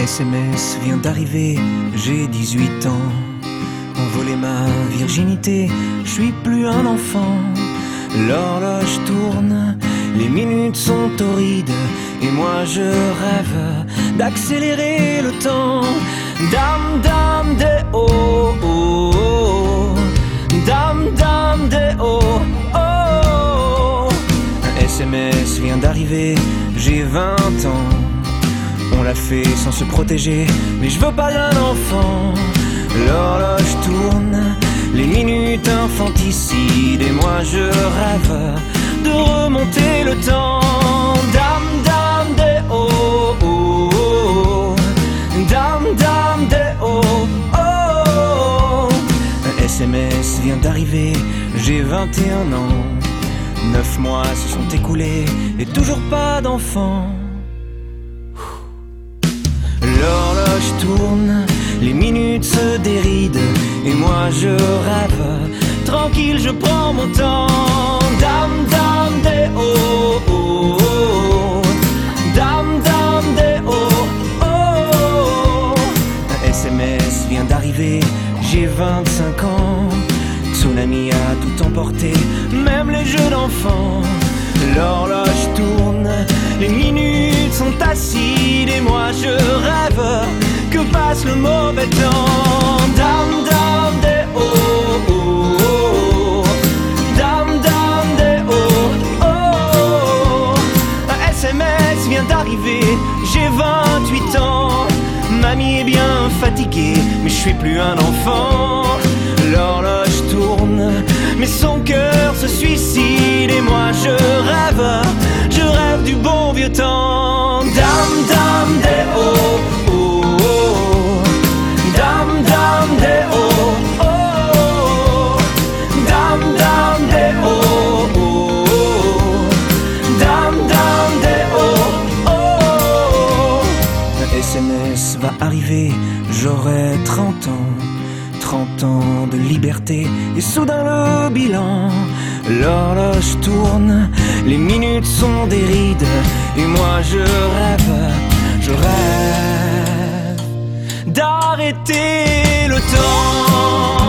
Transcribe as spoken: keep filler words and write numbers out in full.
S M S vient d'arriver, j'ai dix-huit ans. On volait ma virginité, je suis plus un enfant. L'horloge tourne, les minutes sont torrides, et moi je rêve d'accélérer le temps. Dame, dame, des oh, oh, oh. Dame, dame, des oh, oh. Un S M S vient d'arriver, j'ai vingt ans. On l'a fait sans se protéger, mais je veux pas d'un enfant. L'horloge tourne, les minutes infanticides, et moi je rêve de remonter le temps. Dame, dame, des oh, oh, oh. Dame, dame, des oh, oh. Un S M S vient d'arriver, j'ai vingt et un ans. Neuf mois se sont écoulés, et toujours pas d'enfant. L'horloge tourne, les minutes se dérident, et moi je rêve, tranquille je prends mon temps. Dame, dame, des oh, oh, oh. Dame, dame, des oh, oh. Un S M S vient d'arriver, j'ai vingt-cinq ans. Tsunami a tout emporté, même les jeux d'enfants. L'horloge tourne, les minutes sont acides, et moi je rêve que passe le mauvais temps. Dame, dame, des oh, oh, oh. Dame, dame, des oh, oh. Un S M S vient d'arriver, j'ai vingt-huit ans. Mamie est bien fatiguée, mais je suis plus un enfant. L'horloge tourne, mais son cœur se suicide, et moi je rêve, je rêve du bon vieux temps. Dame, dame, des oh, oh, oh. Dame, dame, des oh, oh. Dame, dame, des oh, oh. Dame, dame, des oh, oh. Un S M S va arriver, j'aurai trente ans. Trente ans de liberté, et soudain le bilan. L'horloge tourne, les minutes sont des rides, et moi je rêve, je rêve d'arrêter le temps.